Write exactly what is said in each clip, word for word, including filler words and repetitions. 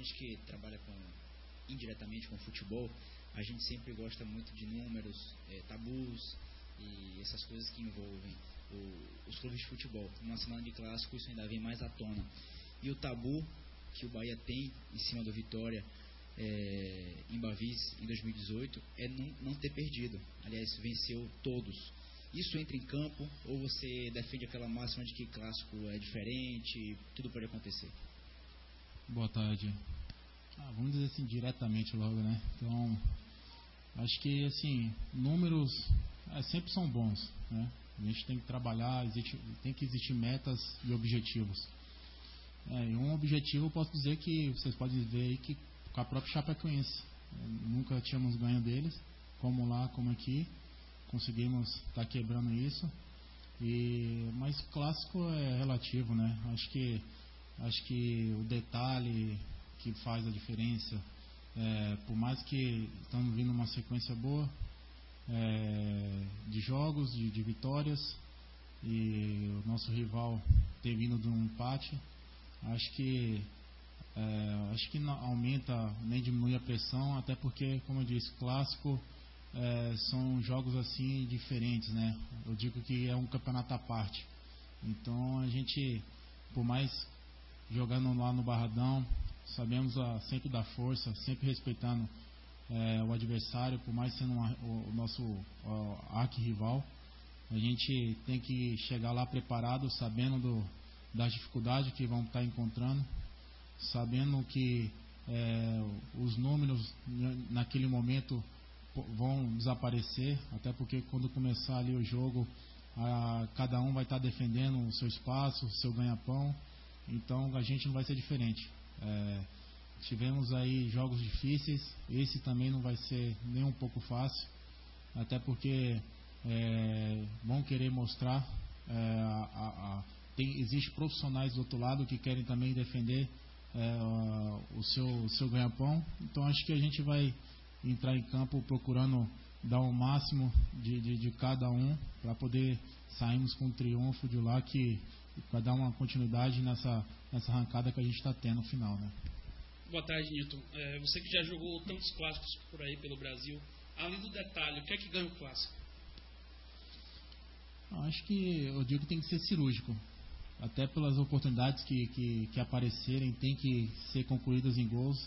gente que trabalha com, indiretamente com futebol, a gente sempre gosta muito de números, é, tabus e essas coisas que envolvem o, os clubes de futebol. Numa semana de clássico isso ainda vem mais à tona. E o tabu que o Bahia tem em cima do Vitória é, em Bavis em dois mil e dezoito é não, não ter perdido. Aliás, venceu todos. Isso entra em campo ou você defende aquela máxima de que clássico é diferente, tudo pode acontecer? Boa tarde. Ah, vamos dizer assim diretamente logo, né? Então, acho que assim, números é, sempre são bons, né? A gente tem que trabalhar, existe, tem que existir metas e objetivos. É, e um objetivo eu posso dizer que vocês podem ver aí que com a própria Chapecoense, nunca tínhamos ganho deles, como lá, como aqui, conseguimos estar tá quebrando isso. E mas clássico é relativo, né? Acho que acho que o detalhe que faz a diferença, é, por mais que estamos vindo uma sequência boa é, de jogos, de, de vitórias, e o nosso rival ter vindo de um empate, acho que é, acho que não aumenta nem diminui a pressão, até porque, como eu disse, clássico é, são jogos assim diferentes, né? Eu digo que é um campeonato à parte. Então a gente, por mais jogando lá no Barradão, sabemos a, sempre dar força, sempre respeitando é, o adversário, por mais sendo uma, o, o nosso arqui-rival. A gente tem que chegar lá preparado, sabendo do, das dificuldades que vão estar encontrando, sabendo que é, os números naquele momento vão desaparecer, até porque quando começar ali o jogo, a, cada um vai estar defendendo o seu espaço, o seu ganha-pão, então a gente não vai ser diferente. É, tivemos aí jogos difíceis, esse também não vai ser nem um pouco fácil, até porque é, vão querer mostrar, é, a, a, tem, existe profissionais do outro lado que querem também defender é, o seu, o seu ganha-pão, então acho que a gente vai entrar em campo procurando dar o máximo de, de, de cada um para poder sairmos com um triunfo de lá, que para dar uma continuidade nessa, nessa arrancada que a gente está tendo no final, né? Boa tarde, Nilton. É, você que já jogou tantos clássicos por aí pelo Brasil, além do detalhe, o que é que ganha o clássico? Acho que eu digo que tem que ser cirúrgico, até pelas oportunidades que, que, que aparecerem, tem que ser concluídas em gols.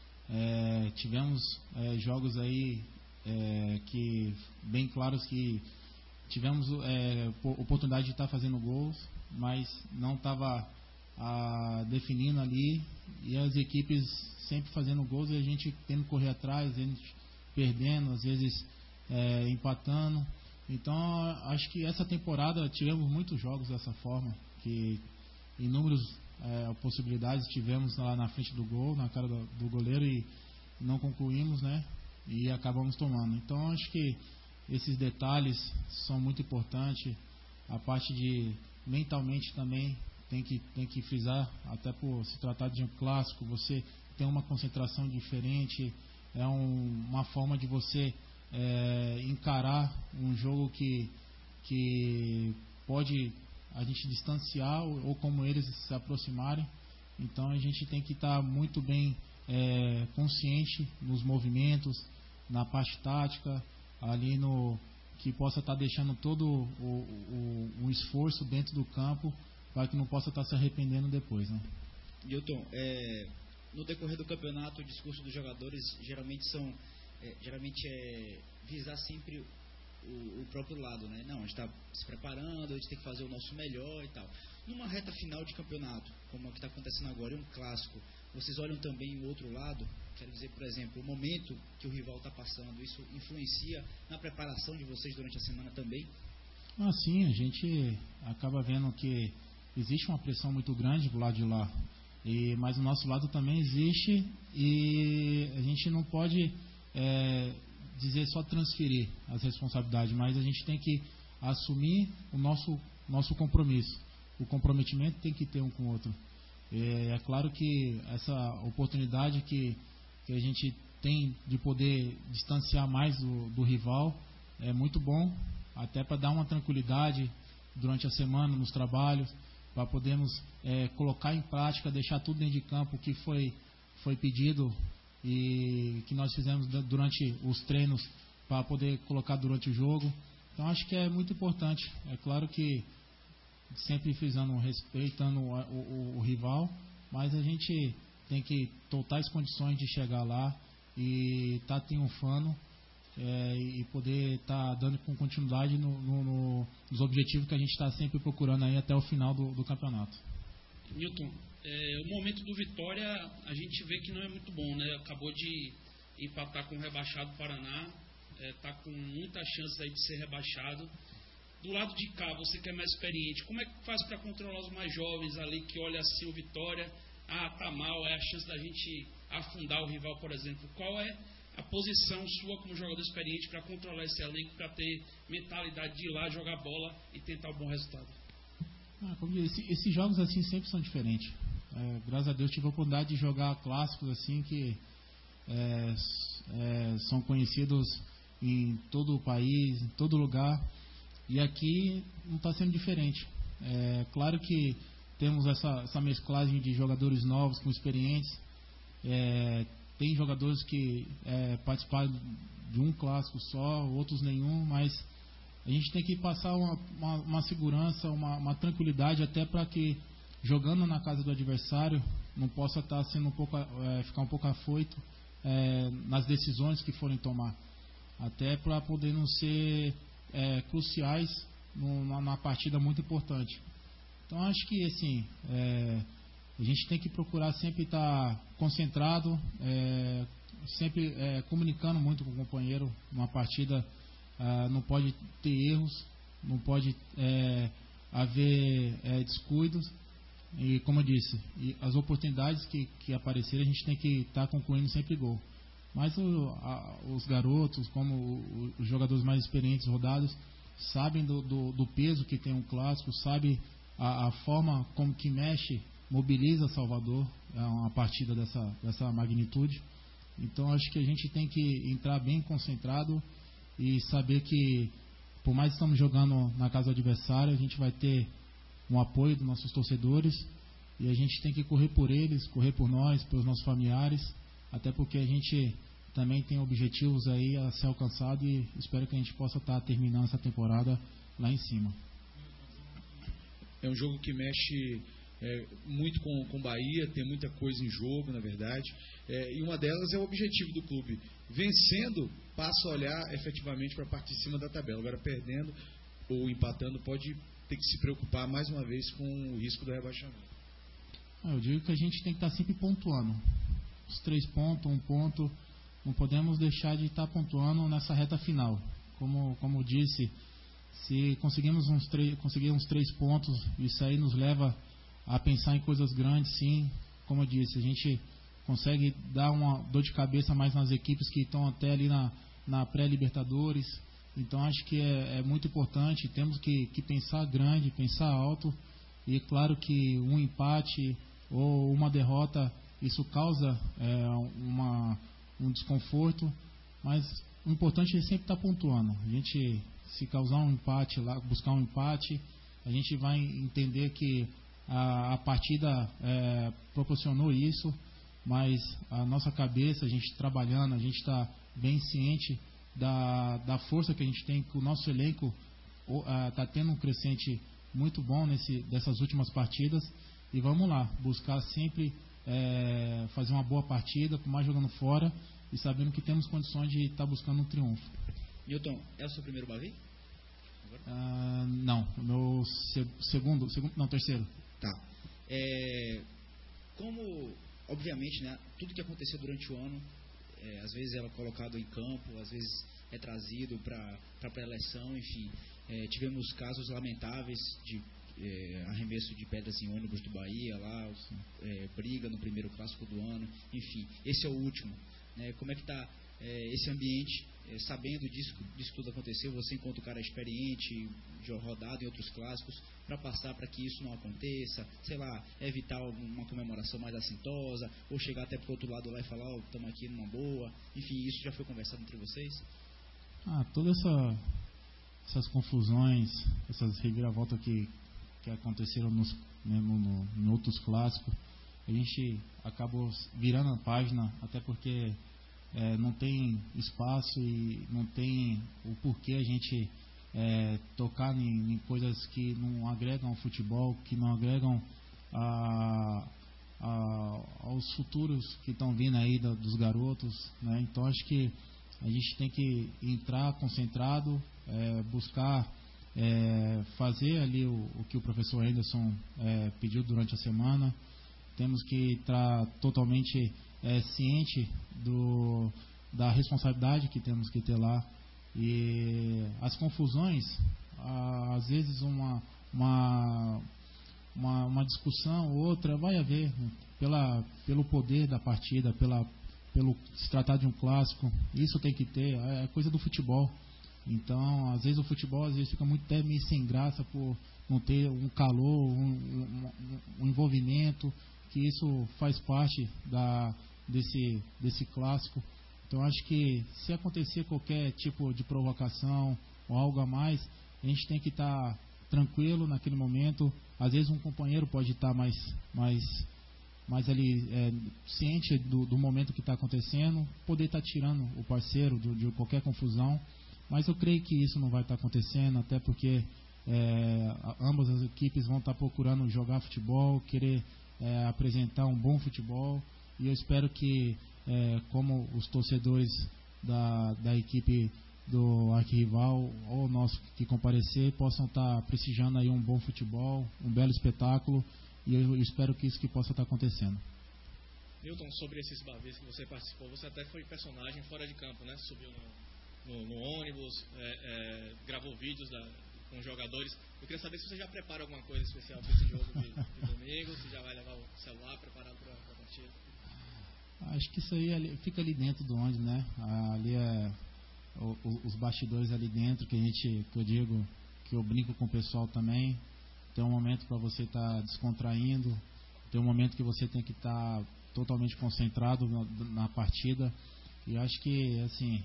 É, tivemos é, jogos aí é, que bem claros que tivemos é, oportunidade de estar fazendo gols, mas não estava definindo ali, e as equipes sempre fazendo gols e a gente tendo que correr atrás, a gente perdendo, às vezes é, empatando. Então acho que essa temporada tivemos muitos jogos dessa forma, que inúmeros é, possibilidades tivemos lá na frente do gol, na cara do, do goleiro, e não concluímos, né? E acabamos tomando. Então acho que esses detalhes são muito importantes. A parte de mentalmente também tem que, tem que frisar, até por se tratar de um clássico, você tem uma concentração diferente, é um, uma forma de você é, encarar um jogo que, que pode a gente distanciar ou, ou como eles se aproximarem. Então a gente tem que estar muito bem é, consciente nos movimentos, na parte tática, ali no que possa estar deixando todo o, o, o esforço dentro do campo, para que não possa estar se arrependendo depois, né? Nilton, é, no decorrer do campeonato, o discurso dos jogadores geralmente são é, geralmente é visar sempre o, o próprio lado, né? Não, a gente está se preparando, a gente tem que fazer o nosso melhor e tal. Numa reta final de campeonato, como o que está acontecendo agora, é um clássico, vocês olham também o outro lado? Quero dizer, por exemplo, o momento que o rival está passando, isso influencia na preparação de vocês durante a semana também? Ah, sim, a gente acaba vendo que existe uma pressão muito grande do lado de lá, e, mas do nosso lado também existe, e a gente não pode é, dizer só transferir as responsabilidades, mas a gente tem que assumir o nosso, nosso compromisso. O comprometimento tem que ter um com o outro. É, é claro que essa oportunidade que, que a gente tem de poder distanciar mais do, do rival é muito bom, até para dar uma tranquilidade durante a semana nos trabalhos, para podermos é, colocar em prática, deixar tudo dentro de campo que foi, foi pedido e que nós fizemos durante os treinos para poder colocar durante o jogo. Então acho que é muito importante. É claro que sempre frisando, respeitando o, o, o rival, mas a gente tem que totais condições de chegar lá e estar tá triunfando é, e poder estar tá dando com continuidade no, no, no, nos objetivos que a gente está sempre procurando aí até o final do, do campeonato. Newton, é, o momento do Vitória a gente vê que não é muito bom, né? Acabou de empatar com o rebaixado Paraná, está é, com muitas chances aí de ser rebaixado. Do lado de cá, você que é mais experiente, como é que faz para controlar os mais jovens ali que olha assim o Vitória, ah, tá mal, é a chance da gente afundar o rival, por exemplo. Qual é a posição sua como jogador experiente para controlar esse elenco, para ter mentalidade de ir lá jogar bola e tentar um bom resultado? Ah, como eu disse, esses jogos assim sempre são diferentes. É, graças a Deus tive a oportunidade de jogar clássicos assim que é, é, são conhecidos em todo o país, em todo lugar. E aqui não está sendo diferente. É claro que temos essa, essa mesclagem de jogadores novos com experientes. É, tem jogadores que é, participaram de um clássico só, outros nenhum, mas a gente tem que passar uma, uma, uma segurança, uma, uma tranquilidade até para que, jogando na casa do adversário, não possa estar sendo um pouco, é, ficar um pouco afoito é, nas decisões que forem tomar. Até para poder não ser É, cruciais numa, numa partida muito importante. Então acho que assim é, a gente tem que procurar sempre estar concentrado, é, sempre é, comunicando muito com o companheiro. Uma partida ah, não pode ter erros, não pode é, haver é, descuidos e, como eu disse, e as oportunidades que, que aparecerem a gente tem que estar concluindo sempre gol. Mas o, a, os garotos, como o, os jogadores mais experientes, rodados, sabem do, do, do peso que tem um clássico, sabem a, a forma como que mexe, mobiliza Salvador, é uma partida dessa, dessa magnitude. Então acho que a gente tem que entrar bem concentrado e saber que, por mais que estamos jogando na casa do adversário, a gente vai ter um apoio dos nossos torcedores e a gente tem que correr por eles, correr por nós, pelos nossos familiares. Até porque a gente também tem objetivos aí a ser alcançado e espero que a gente possa estar terminando essa temporada lá em cima. É um jogo que mexe é, muito com o Bahia, tem muita coisa em jogo, na verdade. É, e uma delas é o objetivo do clube. Vencendo, passa a olhar efetivamente para a parte de cima da tabela. Agora, perdendo ou empatando, pode ter que se preocupar mais uma vez com o risco do rebaixamento. Eu digo que a gente tem que estar sempre pontuando. Os três pontos, um ponto, não podemos deixar de estar pontuando nessa reta final. Como, como disse, se conseguimos uns, três, conseguir uns três pontos, isso aí nos leva a pensar em coisas grandes, sim. Como eu disse, a gente consegue dar uma dor de cabeça mais nas equipes que estão até ali na, na pré-Libertadores. Então acho que é, é muito importante, temos que, que pensar grande, pensar alto. E claro que um empate ou uma derrota, isso causa é, uma, um desconforto, mas o importante é sempre estar pontuando. A gente, se causar um empate lá, buscar um empate, a gente vai entender que a, a partida é, proporcionou isso, mas a nossa cabeça, a gente trabalhando, a gente está bem ciente da, da força que a gente tem, que o nosso elenco está tendo um crescente muito bom nesse, dessas últimas partidas, e vamos lá, buscar sempre É, fazer uma boa partida, por mais jogando fora e sabendo que temos condições de estar tá buscando um triunfo. Newton, é o seu primeiro Bavi? Ah, não, o meu se, segundo, segundo, não, terceiro. Tá. É, como, obviamente, né, tudo que aconteceu durante o ano, é, às vezes é colocado em campo, às vezes é trazido para a pré-eleição, enfim. É, tivemos casos lamentáveis de É, arremesso de pedras em ônibus do Bahia, lá, é, briga no primeiro clássico do ano, enfim, esse é o último. Né? Como é que está é, esse ambiente, é, sabendo disso, disso tudo aconteceu, você encontra um cara experiente, rodado em outros clássicos, para passar para que isso não aconteça, sei lá, evitar uma comemoração mais assintosa, ou chegar até para o outro lado lá e falar, ó, oh, estamos aqui numa boa, enfim, isso já foi conversado entre vocês? Ah, todas essa, essas confusões, essas reviravoltas que que aconteceram nos, né, no, no, em outros clássicos, a gente acabou virando a página, até porque é, não tem espaço e não tem o porquê a gente é, tocar em, em coisas que não agregam ao futebol, que não agregam a, a, aos futuros que estão vindo aí da, dos garotos, né? Então acho que a gente tem que entrar concentrado, é, buscar é, fazer ali o, o que o professor Anderson é, pediu durante a semana. Temos que estar totalmente é, ciente do, da responsabilidade que temos que ter lá. E as confusões, às vezes uma, uma, uma, uma discussão ou outra vai haver pela, pelo poder da partida, pela, pelo se tratar de um clássico. Isso tem que ter, é coisa do futebol. Então, às vezes o futebol às vezes fica muito até meio sem graça por não ter um calor, um, um, um envolvimento, que isso faz parte da, desse, desse clássico. Então acho que se acontecer qualquer tipo de provocação ou algo a mais, a gente tem que estar tranquilo naquele momento. Às vezes um companheiro pode estar mais, mais, mais ali é, ciente do, do momento que está acontecendo, poder estar tirando o parceiro de, de qualquer confusão. Mas eu creio que isso não vai estar acontecendo, até porque é, ambas as equipes vão estar procurando jogar futebol, querer é, apresentar um bom futebol. E eu espero que É, como os torcedores da, da equipe do arquirrival ou nós que comparecer possam estar prestigiando aí um bom futebol, um belo espetáculo, e eu espero que isso que possa estar acontecendo. Milton, sobre esses Bavês que você participou, você até foi personagem fora de campo, né? Subiu no, no, no ônibus, é, é, gravou vídeos da, com os jogadores. Eu queria saber se você já prepara alguma coisa especial para esse jogo de, de domingo, se já vai levar o celular preparado para a partida. Acho que isso aí ali, fica ali dentro do ônibus, né? Ali é o, o, os bastidores ali dentro, que a gente, que eu digo, que eu brinco com o pessoal também. Tem um momento para você estar tá descontraindo, tem um momento que você tem que estar tá totalmente concentrado na, na partida. E acho que, assim,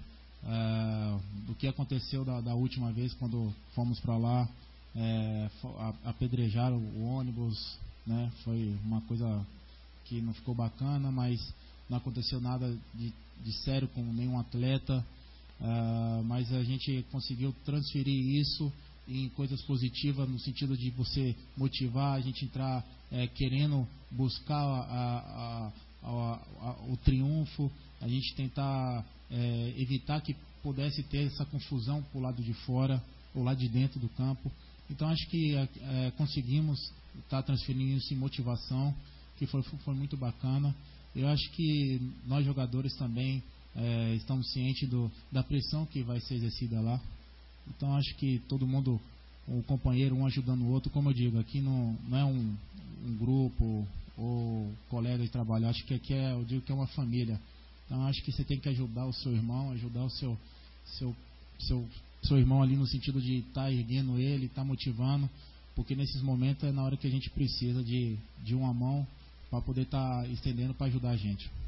é, do que aconteceu da, da última vez, quando fomos para lá, é, apedrejaram o ônibus, né? Foi uma coisa que não ficou bacana, mas não aconteceu nada de, de sério com nenhum atleta, uh, mas a gente conseguiu transferir isso em coisas positivas, no sentido de você motivar a gente entrar é, querendo buscar a, a, a, a, o triunfo, a gente tentar é, evitar que pudesse ter essa confusão para o lado de fora ou lá de dentro do campo. Então acho que é, conseguimos estar tá transferindo isso em motivação, que foi, foi muito bacana. Eu acho que nós jogadores também é, estamos cientes do, da pressão que vai ser exercida lá. Então acho que todo mundo, um companheiro, um ajudando o outro, como eu digo, aqui não, não é um, um grupo ou colega de trabalho, acho que aqui é, eu digo que é uma família. Então acho que você tem que ajudar o seu irmão, ajudar o seu, seu, seu, seu irmão ali no sentido de estar tá erguendo ele, estar tá motivando, porque nesses momentos é na hora que a gente precisa de, de uma mão para poder estar tá estendendo para ajudar a gente.